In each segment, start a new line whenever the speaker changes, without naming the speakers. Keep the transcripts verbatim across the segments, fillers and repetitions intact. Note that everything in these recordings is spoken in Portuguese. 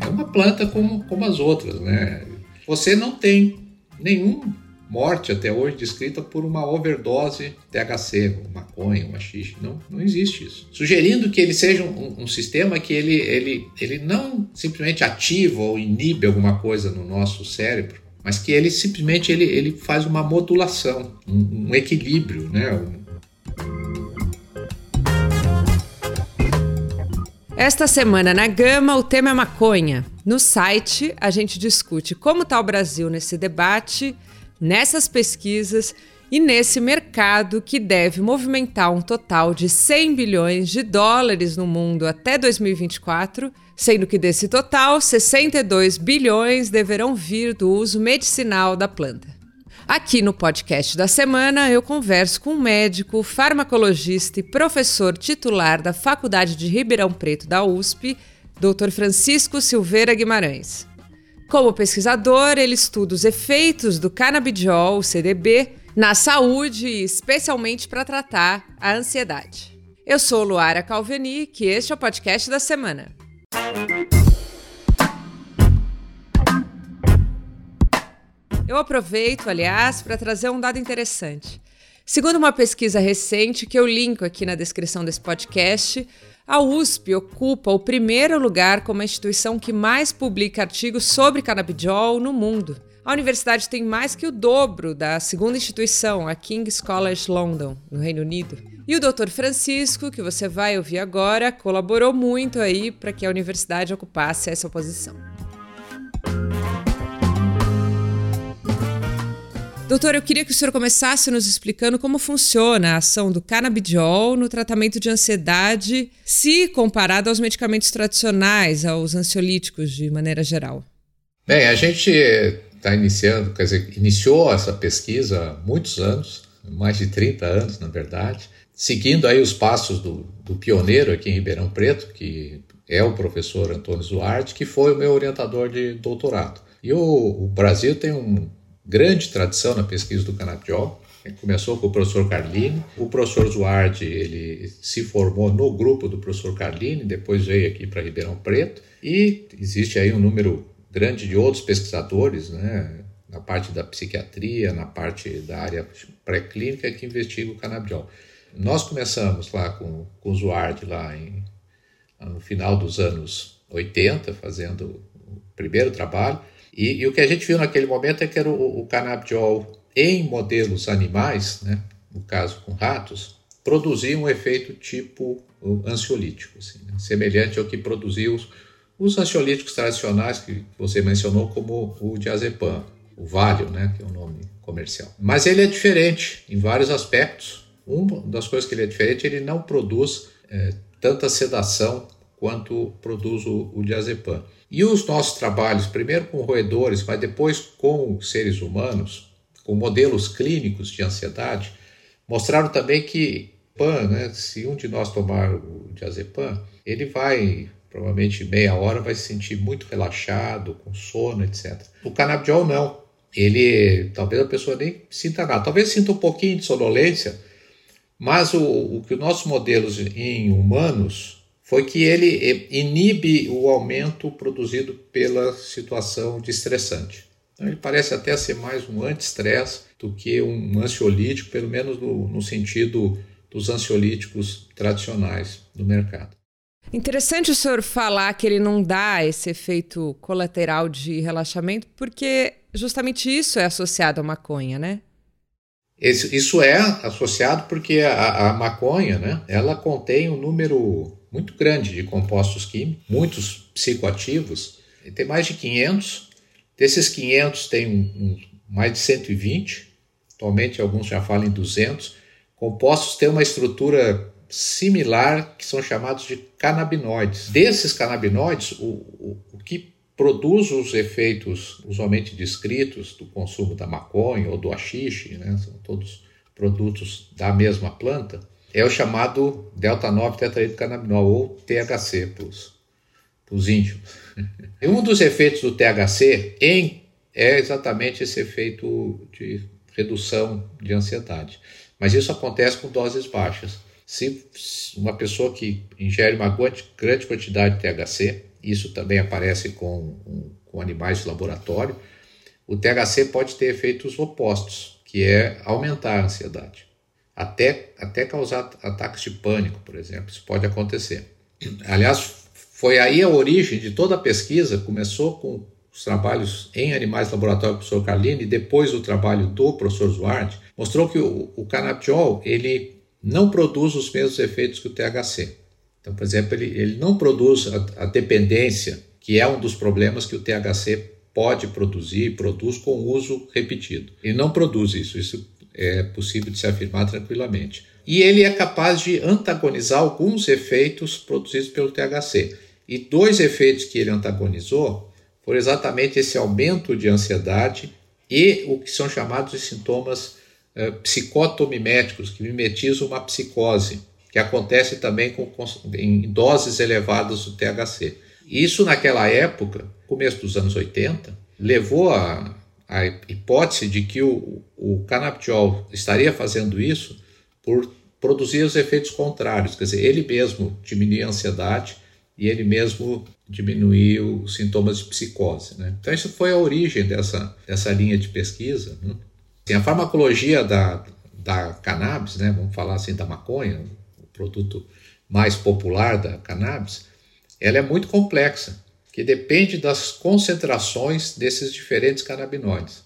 uma planta como, como as outras, né? Você não tem nenhum morte até hoje descrita por uma overdose de T H C, maconha, um haxixe. Não, não existe isso. Sugerindo que ele seja um, um sistema que ele, ele, ele não simplesmente ativa ou inibe alguma coisa no nosso cérebro, mas que ele simplesmente ele, ele faz uma modulação, um, um equilíbrio, né? Um...
Esta semana na Gama o tema é maconha. No site a gente discute como está o Brasil nesse debate, nessas pesquisas e nesse mercado que deve movimentar um total de cem bilhões de dólares no mundo até dois mil e vinte e quatro, sendo que desse total, sessenta e dois bilhões deverão vir do uso medicinal da planta. Aqui no podcast da semana eu converso com um médico, farmacologista e professor titular da Faculdade de Ribeirão Preto da U S P, doutor Francisco Silveira Guimarães. Como pesquisador, ele estuda os efeitos do canabidiol, o C D B, na saúde e especialmente para tratar a ansiedade. Eu sou Luara Calvenic e este é o podcast da semana. Eu aproveito, aliás, para trazer um dado interessante. Segundo uma pesquisa recente que eu linko aqui na descrição desse podcast, a U S P ocupa o primeiro lugar como a instituição que mais publica artigos sobre canabidiol no mundo. A universidade tem mais que o dobro da segunda instituição, a King's College London, no Reino Unido. E o doutor Francisco, que você vai ouvir agora, colaborou muito aí para que a universidade ocupasse essa posição. Doutor, eu queria que o senhor começasse nos explicando como funciona a ação do canabidiol no tratamento de ansiedade, se comparado aos medicamentos tradicionais, aos ansiolíticos de maneira geral.
Bem, a gente está iniciando, quer dizer, iniciou essa pesquisa há muitos anos, mais de trinta anos, na verdade, seguindo aí os passos do, do pioneiro aqui em Ribeirão Preto, que é o professor Antônio Zuardi, que foi o meu orientador de doutorado. E o, o Brasil tem um grande tradição na pesquisa do canabidiol. Começou com o professor Carlini. O professor Zuardi, ele se formou no grupo do professor Carlini, depois veio aqui para Ribeirão Preto. E existe aí um número grande de outros pesquisadores, né, na parte da psiquiatria, na parte da área pré-clínica que investigam o canabidiol. Nós começamos lá com, com o Zuardi lá em, no final dos anos oitenta, fazendo o primeiro trabalho. E, e o que a gente viu naquele momento é que era o, o canabidiol em modelos animais, né, no caso com ratos, produzia um efeito tipo ansiolítico, assim, né, semelhante ao que produziam os, os ansiolíticos tradicionais que você mencionou, como o diazepam, o Valium, né, que é o nome comercial. Mas ele é diferente em vários aspectos. Uma das coisas que ele é diferente, ele não produz é, tanta sedação quanto produz o, o diazepam. E os nossos trabalhos, primeiro com roedores, mas depois com seres humanos, com modelos clínicos de ansiedade, mostraram também que pan, né, se um de nós tomar o diazepam, ele vai, provavelmente meia hora, vai se sentir muito relaxado, com sono, etcétera. O canabidiol não. Ele, talvez a pessoa nem sinta nada. Talvez sinta um pouquinho de sonolência, mas o, o que os nossos modelos em humanos foi que ele inibe o aumento produzido pela situação de estressante. Então, ele parece até ser mais um anti-estresse do que um ansiolítico, pelo menos no, no sentido dos ansiolíticos tradicionais do mercado.
Interessante o senhor falar que ele não dá esse efeito colateral de relaxamento, porque justamente isso é associado à maconha, né?
Esse, isso é associado porque a, a maconha, né, ela contém um número muito grande de compostos químicos, muitos psicoativos, tem mais de quinhentos, desses quinhentos tem um, um, mais de cento e vinte, atualmente alguns já falam em duzentos, compostos têm uma estrutura similar que são chamados de canabinoides. Desses canabinoides, o, o, o que produz os efeitos usualmente descritos do consumo da maconha ou do haxixe, né, são todos produtos da mesma planta, é o chamado delta nove tetraidrocannabinol, ou T H C para os íntimos. E um dos efeitos do T H C em, é exatamente esse efeito de redução de ansiedade. Mas isso acontece com doses baixas. Se uma pessoa que ingere uma grande quantidade de T H C, isso também aparece com, com animais de laboratório, o T H C pode ter efeitos opostos, que é aumentar a ansiedade, até, até causar ataques de pânico, por exemplo, isso pode acontecer. Aliás, foi aí a origem de toda a pesquisa, começou com os trabalhos em animais de laboratório do professor Carlini, e depois o trabalho do professor Zuardi, mostrou que o, o canabidiol ele não produz os mesmos efeitos que o T H C. Então, por exemplo, ele, ele não produz a, a dependência, que é um dos problemas que o T H C pode produzir, produz com uso repetido. Ele não produz isso, isso é possível de se afirmar tranquilamente. E ele é capaz de antagonizar alguns efeitos produzidos pelo T H C. E dois efeitos que ele antagonizou foram exatamente esse aumento de ansiedade e o que são chamados de sintomas uh, psicotomiméticos, que mimetizam uma psicose, que acontece também com, com, em doses elevadas do T H C. Isso, naquela época, começo dos anos oitenta, levou a, a hipótese de que o, o canabidiol estaria fazendo isso por produzir os efeitos contrários, quer dizer, ele mesmo diminuía a ansiedade e ele mesmo diminuía os sintomas de psicose, né? Então, isso foi a origem dessa, dessa linha de pesquisa, né? Assim, a farmacologia da, da cannabis, né, vamos falar assim da maconha, o produto mais popular da cannabis, ela é muito complexa, que depende das concentrações desses diferentes canabinoides.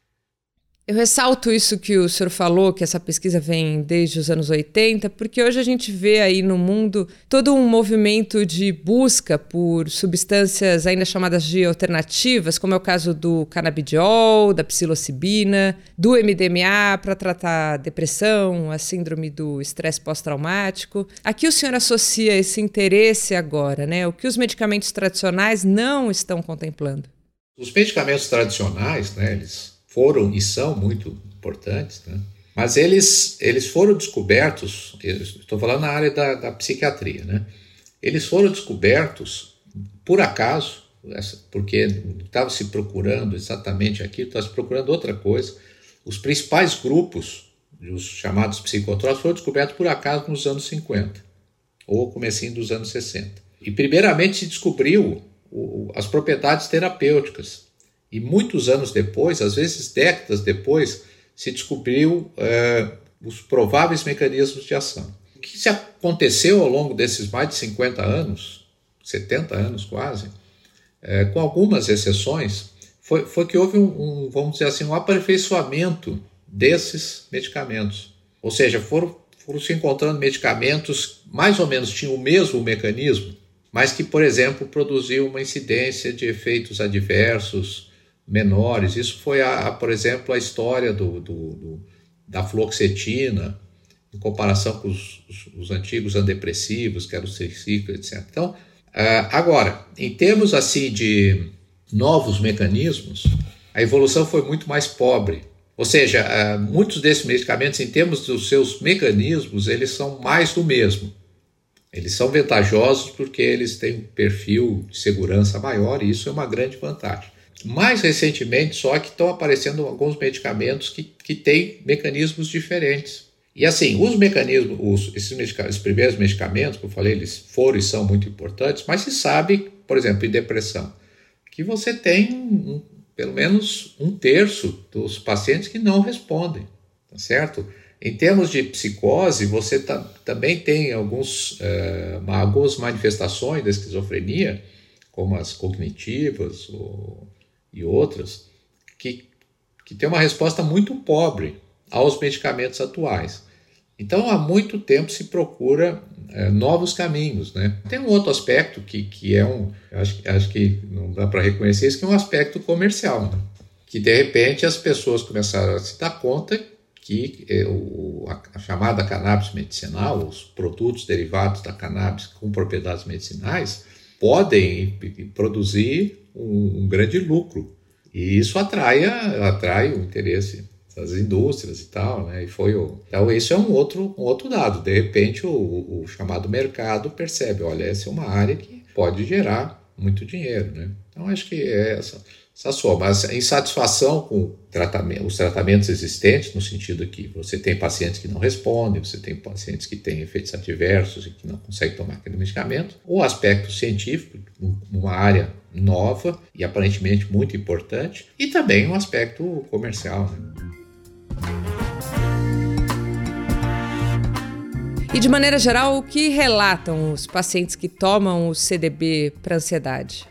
Eu ressalto isso que o senhor falou, que essa pesquisa vem desde os anos oitenta, porque hoje a gente vê aí no mundo todo um movimento de busca por substâncias ainda chamadas de alternativas, como é o caso do canabidiol, da psilocibina, do M D M A para tratar a depressão, a síndrome do estresse pós-traumático. A que o senhor associa esse interesse agora, né? O que os medicamentos tradicionais não estão contemplando?
Os medicamentos tradicionais, né, eles foram e são muito importantes, né? Mas eles, eles foram descobertos, estou falando na área da, da psiquiatria, né? Eles foram descobertos por acaso, porque estava se procurando exatamente aquilo, estava se procurando outra coisa. Os principais grupos, os chamados psicotrópicos, foram descobertos por acaso nos anos cinquenta, ou comecinho dos anos sessenta. E primeiramente se descobriu o, as propriedades terapêuticas. E muitos anos depois, às vezes décadas depois, se descobriu é, os prováveis mecanismos de ação. O que se aconteceu ao longo desses mais de cinquenta anos, setenta anos quase, é, com algumas exceções, foi, foi que houve um, um, vamos dizer assim, um aperfeiçoamento desses medicamentos. Ou seja, foram, foram se encontrando medicamentos que mais ou menos tinham o mesmo mecanismo, mas que, por exemplo, produziam uma incidência de efeitos adversos menores. Isso foi, a, a, por exemplo, a história do, do, do, da fluoxetina, em comparação com os, os, os antigos antidepressivos, que eram os triciclos, etcétera. Então, uh, agora, em termos assim de novos mecanismos, a evolução foi muito mais pobre. Ou seja, uh, muitos desses medicamentos, em termos dos seus mecanismos, eles são mais do mesmo. Eles são vantajosos porque eles têm um perfil de segurança maior e isso é uma grande vantagem. Mais recentemente, só que estão aparecendo alguns medicamentos que, que têm mecanismos diferentes. E assim, os mecanismos, os, esses, medica- esses primeiros medicamentos que eu falei, eles foram e são muito importantes, mas se sabe, por exemplo, em depressão, que você tem um, pelo menos um terço dos pacientes que não respondem, tá certo? Em termos de psicose, você tá, também tem alguns, uh, algumas manifestações da esquizofrenia, como as cognitivas ou, e outras, que, que tem uma resposta muito pobre aos medicamentos atuais. Então, há muito tempo se procura é, novos caminhos, né? Tem um outro aspecto que, que é um, acho, acho que não dá para reconhecer isso, que é um aspecto comercial, né? Que de repente as pessoas começaram a se dar conta que é, o, a, a chamada cannabis medicinal, os produtos derivados da cannabis com propriedades medicinais, podem produzir um, um grande lucro. E isso atrai, atrai o interesse das indústrias e tal, né? E foi o... Então, isso é um outro, um outro dado. De repente, o, o chamado mercado percebe, olha, essa é uma área que pode gerar muito dinheiro, né? Então, acho que é essa, essa soma. Mas insatisfação com tratamento, os tratamentos existentes, no sentido que você tem pacientes que não respondem, você tem pacientes que têm efeitos adversos e que não conseguem tomar aquele medicamento. O aspecto científico, uma área nova e aparentemente muito importante, e também um aspecto comercial, né?
E de maneira geral, o que relatam os pacientes que tomam o C D B para ansiedade?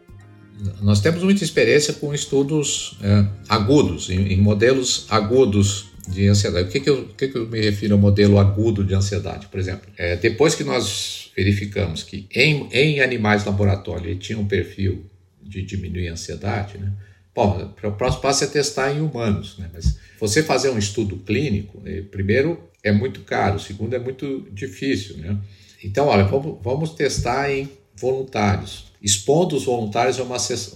Nós temos muita experiência com estudos é, agudos, em, em modelos agudos de ansiedade. O que, que, eu, o que, que eu me refiro ao modelo agudo de ansiedade? Por exemplo, é, depois que nós verificamos que em, em animais de laboratório ele tinha um perfil de diminuir a ansiedade, né? Bom, o próximo passo é testar em humanos, né? Mas você fazer um estudo clínico, né, primeiro é muito caro, segundo é muito difícil, né? Então, olha, vamos, vamos testar em voluntários, expondo os voluntários a uma,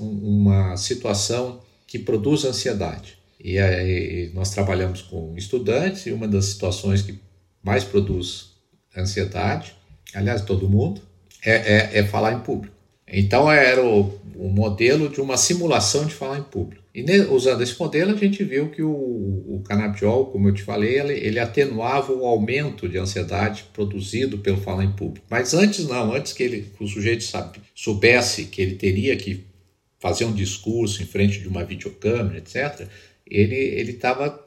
uma situação que produz ansiedade. E aí nós trabalhamos com estudantes e uma das situações que mais produz ansiedade, aliás, todo mundo, é, é, é falar em público. Então era o, o modelo de uma simulação de falar em público. E ne, usando esse modelo a gente viu que o, o canabidiol, como eu te falei, ele, ele atenuava o aumento de ansiedade produzido pelo falar em público. Mas antes não, antes que, ele, que o sujeito sabe, soubesse que ele teria que fazer um discurso em frente de uma videocâmera, etcétera, ele estava...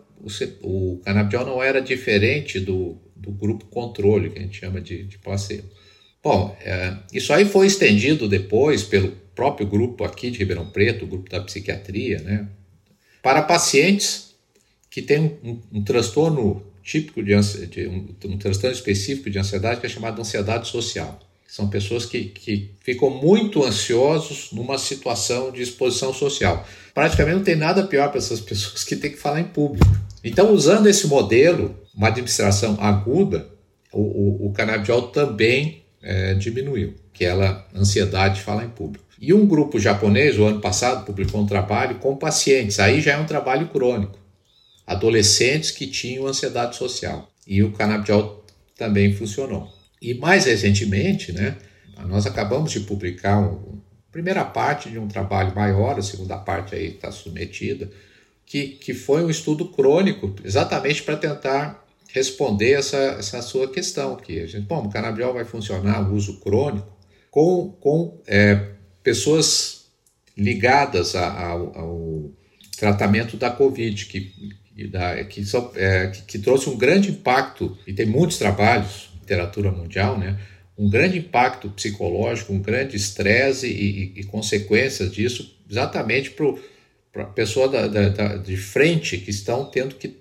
O, o canabidiol não era diferente do, do grupo controle, que a gente chama de, de placebo. Bom, é, isso aí foi estendido depois pelo próprio grupo aqui de Ribeirão Preto, o grupo da psiquiatria, né, para pacientes que têm um, um, um transtorno típico, de, de um, um transtorno específico de ansiedade que é chamado de ansiedade social. São pessoas que, que ficam muito ansiosos numa situação de exposição social. Praticamente não tem nada pior para essas pessoas que têm que falar em público. Então, usando esse modelo, uma administração aguda, o, o, o canabidiol também É, diminuiu, que é a ansiedade de falar em público. E um grupo japonês, o ano passado, publicou um trabalho com pacientes, aí já é um trabalho crônico, adolescentes que tinham ansiedade social, e o canabidiol também funcionou. E mais recentemente, né, nós acabamos de publicar um, a primeira parte de um trabalho maior, a segunda parte aí está submetida, que, que foi um estudo crônico, exatamente para tentar responder essa, essa sua questão, que a gente, bom, o canabidiol vai funcionar, o uso crônico, com, com é, pessoas ligadas a, a, ao tratamento da Covid, que, da, que, só, é, que, que trouxe um grande impacto, e tem muitos trabalhos, literatura mundial, né, um grande impacto psicológico, um grande estresse e, e, e consequências disso, exatamente para a pessoa da, da, da, de frente que estão tendo que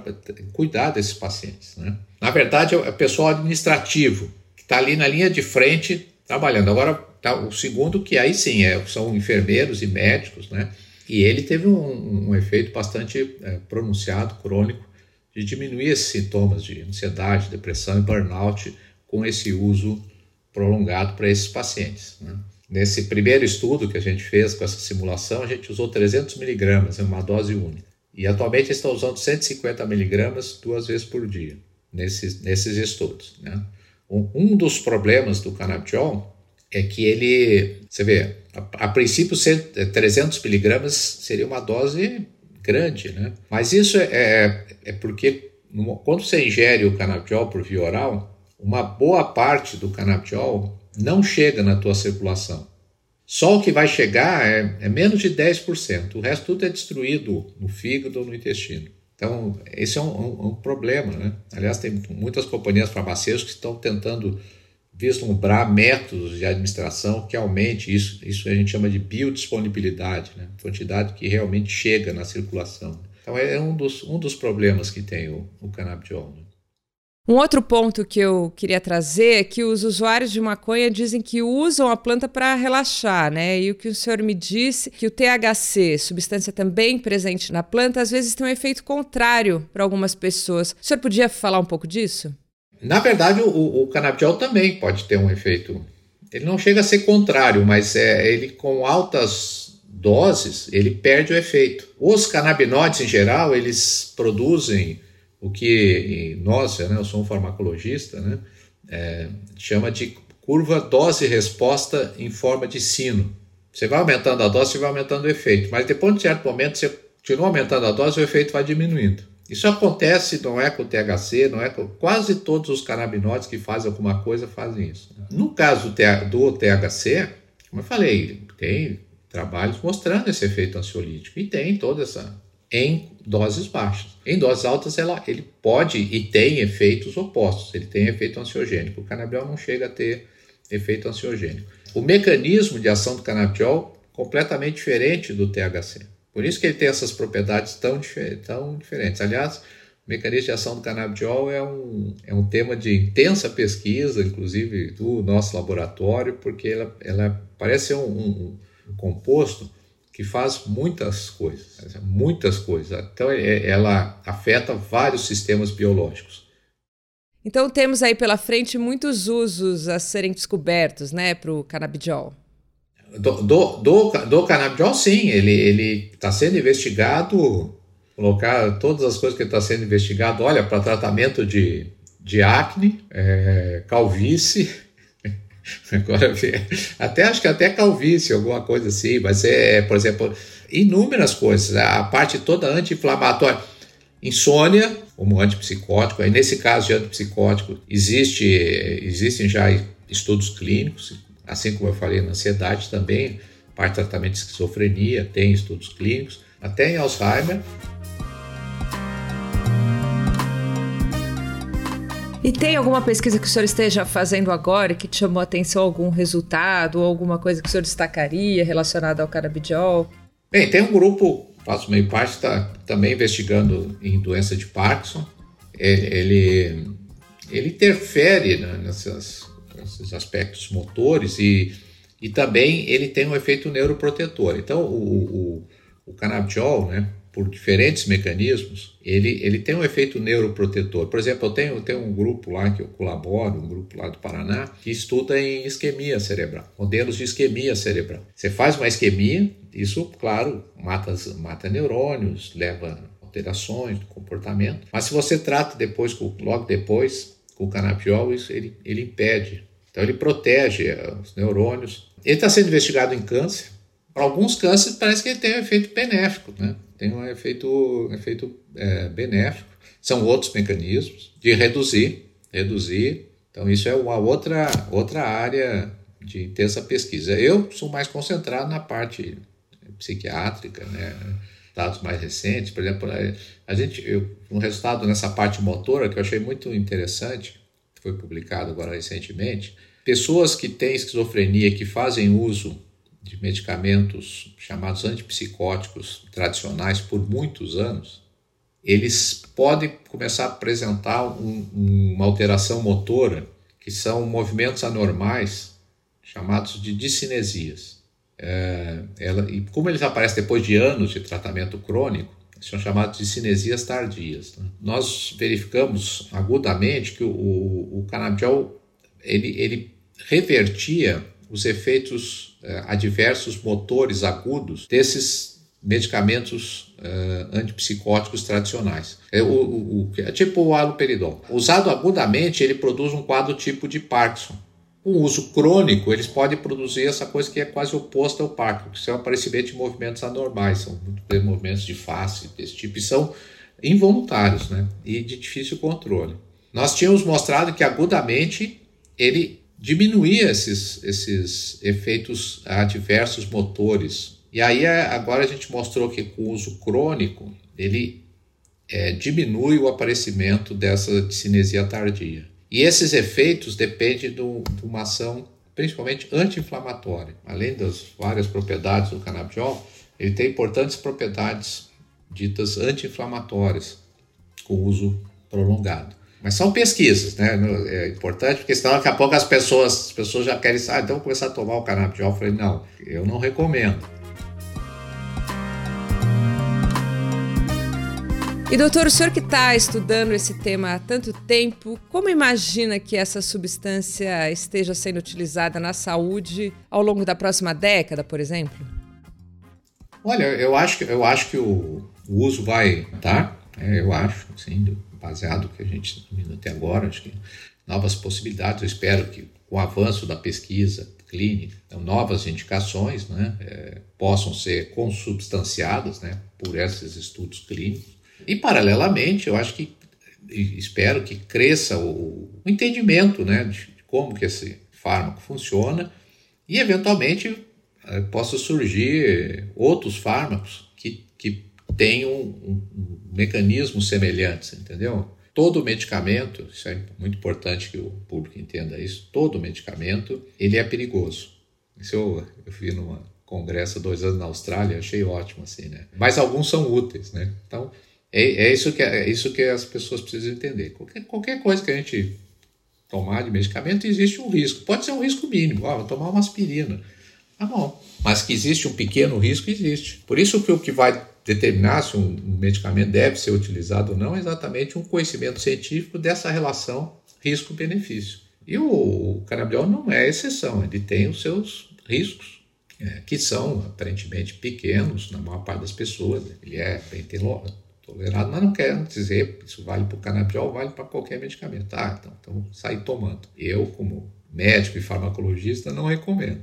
cuidar desses pacientes, né? Na verdade, é o pessoal administrativo que está ali na linha de frente trabalhando. Agora, tá o segundo, que aí sim é, são enfermeiros e médicos, né? E ele teve um, um efeito bastante é, pronunciado, crônico, de diminuir esses sintomas de ansiedade, depressão e burnout com esse uso prolongado para esses pacientes, né? Nesse primeiro estudo que a gente fez com essa simulação, a gente usou trezentos miligramas, é uma dose única. E atualmente eles estão usando cento e cinquenta miligramas duas vezes por dia, nesses, nesses estudos, né? Um, um dos problemas do canabidiol é que ele, você vê, a, a princípio trezentos miligramas seria uma dose grande, né? Mas isso é, é, é porque numa, quando você ingere o canabidiol por via oral, uma boa parte do canabidiol não chega na tua circulação. Só o que vai chegar é, é menos de dez por cento. O resto tudo é destruído no fígado ou no intestino. Então, esse é um, um, um problema, né? Aliás, tem muitas companhias farmacêuticas que estão tentando vislumbrar métodos de administração que aumente isso. Isso a gente chama de biodisponibilidade, né? Quantidade que realmente chega na circulação. Então, é um dos, um dos problemas que tem o, o canabidiol, né?
Um outro ponto que eu queria trazer é que os usuários de maconha dizem que usam a planta para relaxar, né? E o que o senhor me disse, que o T H C, substância também presente na planta, às vezes tem um efeito contrário para algumas pessoas. O senhor podia falar um pouco disso?
Na verdade, o, o canabidiol também pode ter um efeito. Ele não chega a ser contrário, mas é, ele com altas doses, ele perde o efeito. Os canabinoides, em geral, eles produzem o que nós, né, eu sou um farmacologista, né, é, chama de curva dose-resposta em forma de sino. Você vai aumentando a dose, você vai aumentando o efeito, mas depois de um certo momento você continua aumentando a dose e o efeito vai diminuindo. Isso acontece, não é com o T H C, não é com quase todos os canabinoides que fazem alguma coisa fazem isso. No caso do T H C, como eu falei, tem trabalhos mostrando esse efeito ansiolítico e tem toda essa em doses baixas. Em doses altas ela, ele pode e tem efeitos opostos, ele tem efeito ansiogênico. O canabidiol não chega a ter efeito ansiogênico. O mecanismo de ação do canabidiol é completamente diferente do T H C. Por isso que ele tem essas propriedades tão, tão diferentes. Aliás, o mecanismo de ação do canabidiol é um, é um tema de intensa pesquisa, inclusive do nosso laboratório, porque ela, ela parece ser um, um, um composto que faz muitas coisas, muitas coisas. Então, ela afeta vários sistemas biológicos.
Então, temos aí pela frente muitos usos a serem descobertos, né, para o canabidiol.
Do, do, do, do canabidiol, sim, ele está sendo investigado, colocar todas as coisas que está sendo investigado, olha, para tratamento de, de acne, é, calvície, agora até acho que até calvície, alguma coisa assim, mas é, por exemplo, inúmeras coisas, a parte toda anti-inflamatória, insônia, como antipsicótico, aí nesse caso de antipsicótico, existe, existem já estudos clínicos. Assim como eu falei, na ansiedade também, parte de tratamento de esquizofrenia, tem estudos clínicos, até em Alzheimer.
E tem alguma pesquisa que o senhor esteja fazendo agora que te chamou a atenção, algum resultado ou alguma coisa que o senhor destacaria relacionada ao canabidiol?
Bem, tem um grupo, faço meio parte, está também investigando em doença de Parkinson. Ele, ele, ele interfere, né, nessas... esses aspectos motores e, e também ele tem um efeito neuroprotetor. Então o, o, o canabidiol, né, por diferentes mecanismos, ele, ele tem um efeito neuroprotetor. Por exemplo, eu tenho, eu tenho um grupo lá que eu colaboro, um grupo lá do Paraná, que estuda em isquemia cerebral, modelos de isquemia cerebral. Você faz uma isquemia, isso, claro, mata, mata neurônios, leva alterações do comportamento, mas se você trata depois, logo depois, com o canabidiol, isso ele, ele impede. Então ele protege os neurônios. Ele está sendo investigado em câncer. Para alguns cânceres parece que ele tem um efeito benéfico, né? Tem um efeito, um efeito é, benéfico. São outros mecanismos de reduzir, reduzir. Então isso é uma outra, outra área de intensa pesquisa. Eu sou mais concentrado na parte psiquiátrica, né? Dados mais recentes, por exemplo, a gente, eu, um resultado nessa parte motora que eu achei muito interessante, foi publicado agora recentemente, pessoas que têm esquizofrenia, que fazem uso de medicamentos chamados antipsicóticos tradicionais por muitos anos, eles podem começar a apresentar um, uma alteração motora, que são movimentos anormais, chamados de discinesias. É, ela, e como eles aparecem depois de anos de tratamento crônico, são chamados de cinesias tardias. Né? Nós verificamos agudamente que o, o, o canabidiol ele, ele revertia os efeitos uh, adversos motores agudos desses medicamentos uh, antipsicóticos tradicionais. É, o, o, o, é tipo o haloperidol. Usado agudamente, ele produz um quadro tipo de Parkinson. Com o uso crônico, eles podem produzir essa coisa que é quase oposta ao Parkinson, que são aparecimento de movimentos anormais, são movimentos de face desse tipo, e são involuntários, né? E de difícil controle. Nós tínhamos mostrado que agudamente ele diminuía esses, esses efeitos adversos motores. E aí agora a gente mostrou que com o uso crônico ele é, diminui o aparecimento dessa discinesia tardia. E esses efeitos dependem de uma ação principalmente anti-inflamatória. Além das várias propriedades do canabidiol, ele tem importantes propriedades ditas anti-inflamatórias com uso prolongado. Mas são pesquisas, né? É importante, porque senão daqui a pouco as pessoas, as pessoas já querem saber, ah, então vou começar a tomar o canabidiol. Eu falei, não, eu não recomendo.
E doutor, o senhor que está estudando esse tema há tanto tempo, como imagina que essa substância esteja sendo utilizada na saúde ao longo da próxima década, por exemplo?
Olha, eu acho que, eu acho que o, o uso vai, tá? É, eu acho, sim, baseado no que a gente está vendo até agora, acho que novas possibilidades, eu espero que com o avanço da pesquisa clínica, então, novas indicações, né, é, possam ser consubstanciadas, né, por esses estudos clínicos. E, paralelamente, eu acho que, espero que cresça o, o entendimento, né, de como que esse fármaco funciona e, eventualmente, é, possa surgir outros fármacos que, que tenham um, um mecanismo semelhante, entendeu? Todo medicamento, isso é muito importante que o público entenda isso, todo medicamento, ele é perigoso. Isso eu, eu vi num congresso há dois anos na Austrália, achei ótimo assim, né? Mas alguns são úteis, né? Então, é, é, isso, que, é isso que as pessoas precisam entender. Qualquer, qualquer coisa que a gente tomar de medicamento, existe um risco. Pode ser um risco mínimo, ah, vou tomar uma aspirina. Ah, bom. Mas que existe um pequeno risco, existe. Por isso que o que vai determinar se um medicamento deve ser utilizado ou não é exatamente um conhecimento científico dessa relação risco-benefício. E o, o canabidiol não é exceção, ele tem os seus riscos, é, que são aparentemente pequenos na maior parte das pessoas. Ele é bem tolerado, mas não quer dizer que isso vale para o canabidiol, vale para qualquer medicamento. Ah, então, então sair tomando. Eu, como médico e farmacologista, não recomendo.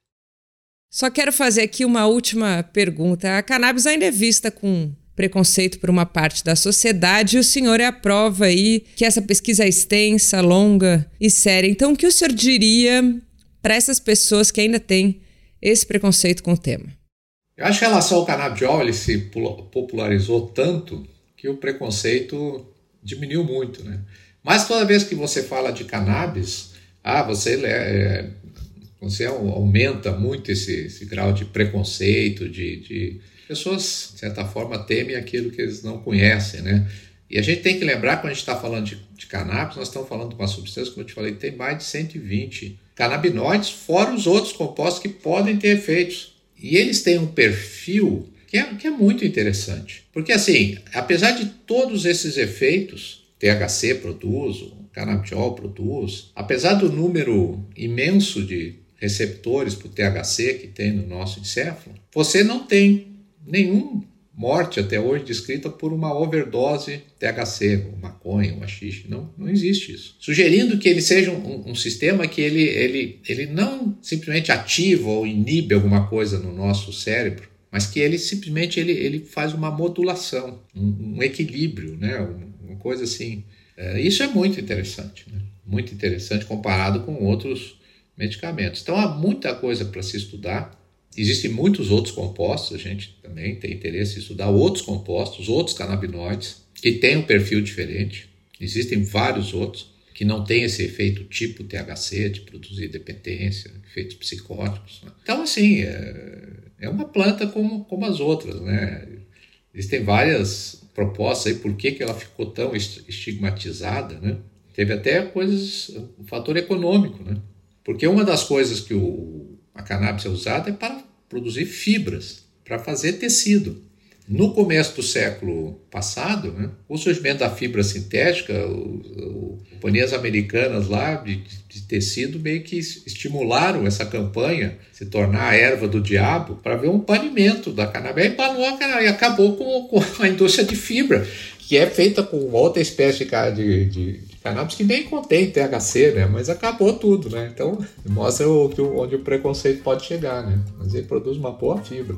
Só quero fazer aqui uma última pergunta. A cannabis ainda é vista com preconceito por uma parte da sociedade e o senhor é a prova aí que essa pesquisa é extensa, longa e séria. Então, o que o senhor diria para essas pessoas que ainda têm esse preconceito com o tema?
Eu acho que em relação ao canabidiol, ele se popularizou tanto que o preconceito diminuiu muito, né? Mas toda vez que você fala de cannabis, ah, você é... Você aumenta muito esse, esse grau de preconceito, de, de pessoas, de certa forma, temem aquilo que eles não conhecem, né? E a gente tem que lembrar, quando a gente está falando de, de cannabis, nós estamos falando de uma substância, como eu te falei, que tem mais de cento e vinte canabinoides, fora os outros compostos que podem ter efeitos. E eles têm um perfil que é, que é muito interessante. Porque, assim, apesar de todos esses efeitos, T H C produz, o canabidiol produz, apesar do número imenso de receptores para o T H C que tem no nosso encéfalo, você não tem nenhuma morte até hoje descrita por uma overdose T H C, ou maconha, ou haxixe. Não, não existe isso. Sugerindo que ele seja um, um sistema que ele, ele, ele não simplesmente ativa ou inibe alguma coisa no nosso cérebro, mas que ele simplesmente ele, ele faz uma modulação, um, um equilíbrio, né? uma coisa assim. É, isso é muito interessante, né? Muito interessante comparado com outros medicamentos. Então há muita coisa para se estudar. Existem muitos outros compostos, a gente também tem interesse em estudar outros compostos, outros canabinoides que têm um perfil diferente. Existem vários outros que não têm esse efeito tipo T H C, de produzir dependência, efeitos psicóticos. Né? Então, assim, é, é uma planta como, como as outras, né? Existem várias propostas aí por que, que ela ficou tão estigmatizada, né? Teve até coisas, um fator econômico, né? Porque uma das coisas que o, a cannabis é usada é para produzir fibras, para fazer tecido. No começo do século passado, né, o surgimento da fibra sintética, o, o, companhias americanas lá de, de tecido meio que estimularam essa campanha, se tornar a erva do diabo, para ver um banimento da cannabis. E banou a cannabis, e acabou com, com a indústria de fibra, que é feita com outra espécie de, de, de cannabis que nem contém T H C, né? Mas acabou tudo, né? Então mostra o, onde o preconceito pode chegar, né? Mas ele produz uma boa fibra.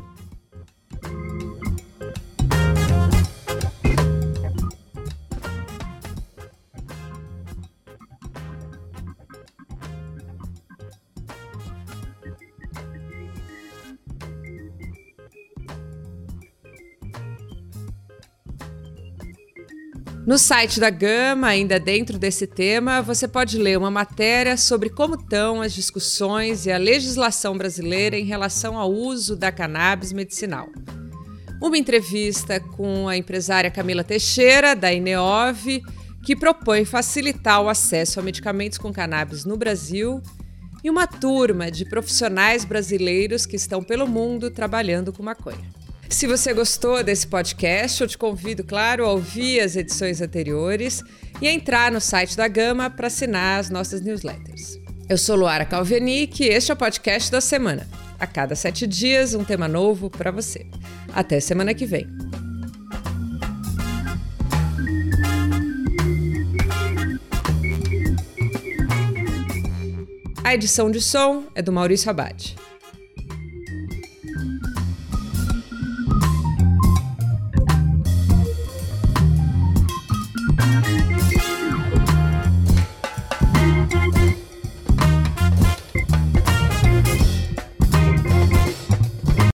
No site da Gama, ainda dentro desse tema, você pode ler uma matéria sobre como estão as discussões e a legislação brasileira em relação ao uso da cannabis medicinal. Uma entrevista com a empresária Camila Teixeira, da Ineov, que propõe facilitar o acesso a medicamentos com cannabis no Brasil, e uma turma de profissionais brasileiros que estão pelo mundo trabalhando com maconha. Se você gostou desse podcast, eu te convido, claro, a ouvir as edições anteriores e a entrar no site da Gama para assinar as nossas newsletters. Eu sou Luara Calvenic e este é o podcast da semana. A cada sete dias, um tema novo para você. Até semana que vem. A edição de som é do Maurício Abad.